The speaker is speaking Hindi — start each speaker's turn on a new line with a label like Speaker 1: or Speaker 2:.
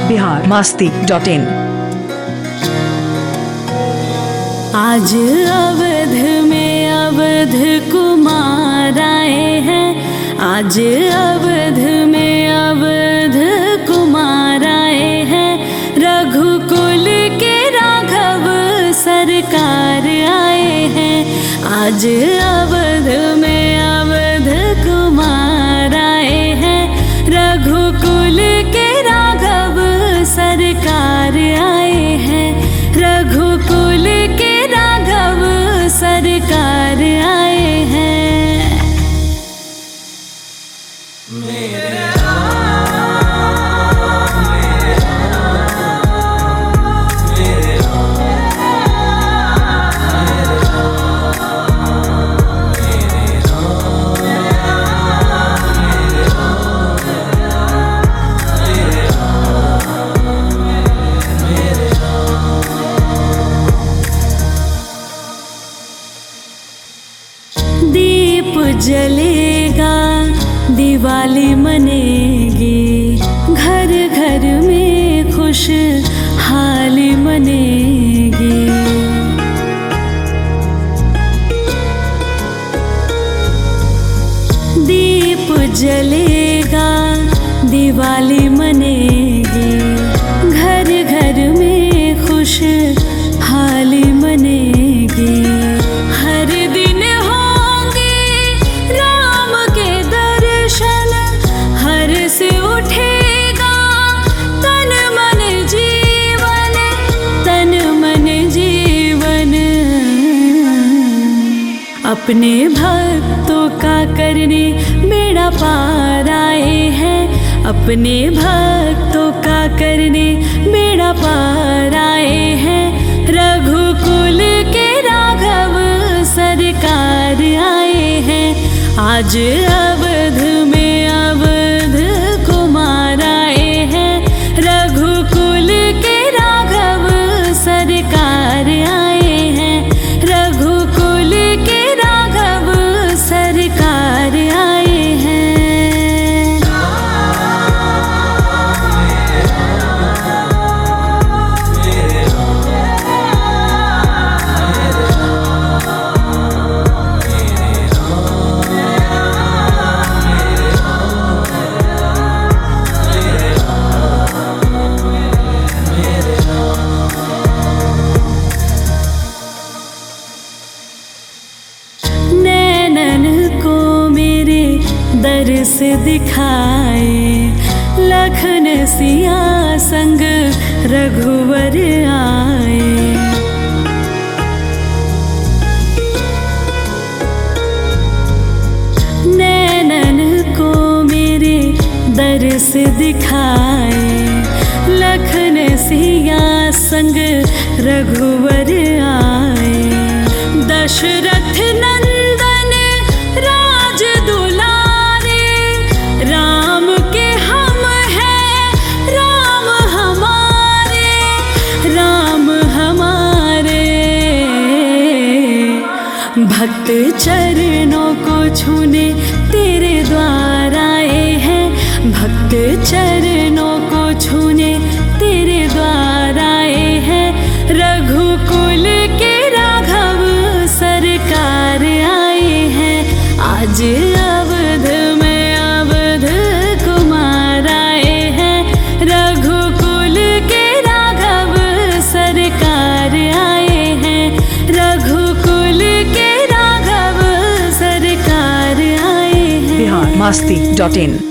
Speaker 1: biharmasti.in।
Speaker 2: आज अवध में अवध कुमार आए हैं, आज अवध में अवध कुमार आए हैं। रघुकुल के राघव सरकार आए हैं, आज अवध में अवध कुमार आए हैं। रघुकुल के राघव सरकार आए हैं, रघुकुल के राघव सरकार आए हैं। दीप जलेगा, दिवाली मनेगी, घर घर में खुशहाली मनेगी। दीप जलेगा, दिवाली मनेगी, घर घर में खुशहाली मनेगी। हर दिन होंगे राम के दर्शन, हर से उठेगा तन मन जीवन, तन मन जीवन। अपने भक्तों का करने बेड़ा पार आए हैं, अपने भक्तों का करने बेड़ा पार आए हैं। रघुकुल के राघव सरकार आए हैं, आज अवध में अवध कुमार आए हैं। रघुकुल के राघव सरकार आए हैं, रघुकुल के राघव सरकार आए हैं। दर्श दिखाए, लखन सिया संग रघुवर आए। नैनन को मेरे दर्श दिखाए, लखन सिया संग रघुवर आए। दशरथ नंदन राज दुलारे, राम के हम हैं राम हमारे, राम हमारे। भक्त चरणों को छूने तेरे द्वार आए हैं, भक्त चरणों को छूने तेरे द्वार आए हैं। रघुकुल के राघव सरकार आए हैं, आज अवध में अवध कुमार आए हैं। रघुकुल के राघव सरकार आए हैं, रघुकुल के राघव सरकार आए हैं।
Speaker 1: biharmasti.in।